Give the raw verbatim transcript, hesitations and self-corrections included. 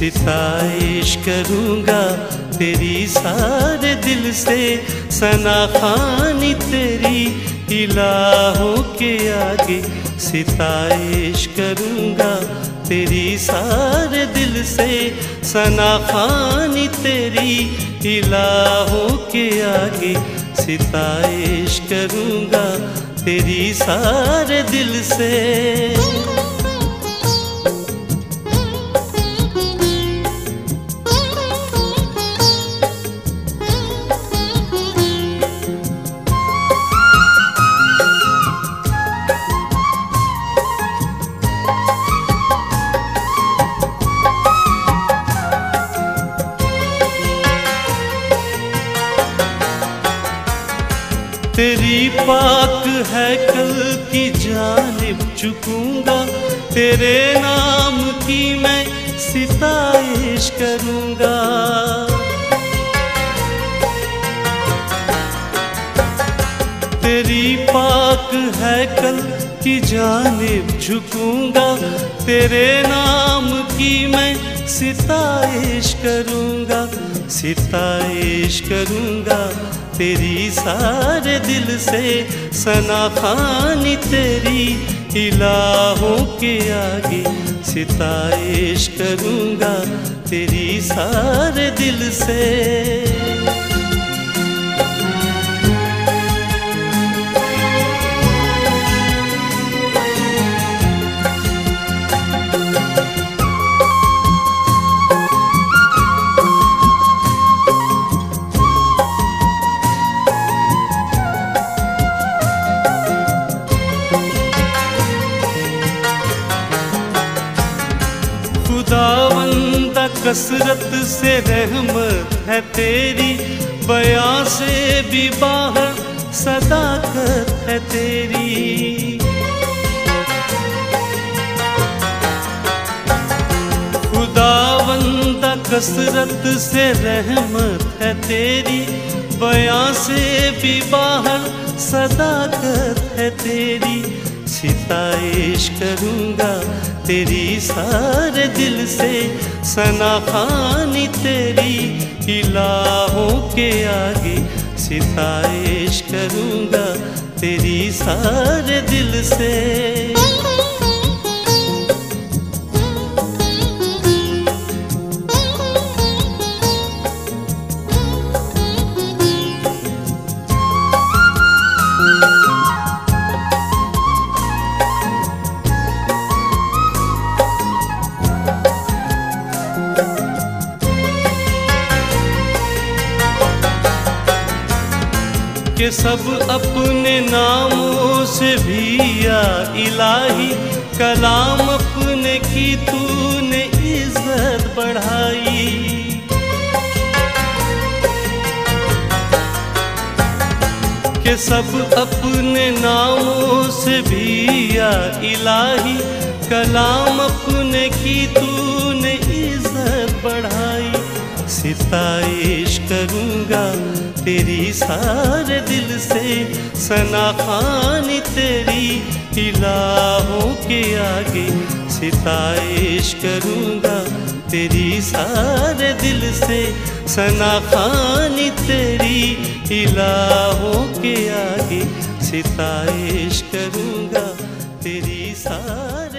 सिताइश करूँगा तेरी सारे दिल से। सना खानी तेरी इलाहों के आगे, सिताइश करूँगा तेरी सारे दिल से। सना खानी तेरी इलाहों के आगे, सिताइश करूँगा तेरी सारे दिल से। तेरी पाक है कल की जानिब झुकूंगा, तेरे नाम की मैं सिताइश करूंगा। तेरी पाक है कल की जानिब झुकूंगा, तेरे नाम की मैं सिताइश करूंगा। सिताइश करूंगा तेरी सारे दिल से। सना खानी तेरी इलाहों के आगे, सिताइश करूंगा तेरी सारे दिल से। खुदावंदा कसरत से रहमत है तेरी, बयां से भी बाहर सदाकत है तेरी। खुदावंदा कसरत से रहमत है तेरी, बयां से भी बाहर सदाकत है तेरी। सिताइश करूंगा तेरी सारे दिल से। सना खानी तेरी इलाहों के आगे, सिताइश करूंगा तेरी सारे दिल से। के सब अपने नामों से भी या इलाही, कलाम अपने की तूने इज्जत बढ़ाई। के सब अपने नामों से भी या इलाही, कलाम अपने की तूने इज्जत बढ़ाई। सिताइश करूंगा तेरी सारे दिल से। सना खानी तेरी इलाहों के आगे, सिताइश करूंगा तेरी सारे दिल से। सना खानी तेरी इलाहों के आगे, सिताइश करूंगा तेरी सारे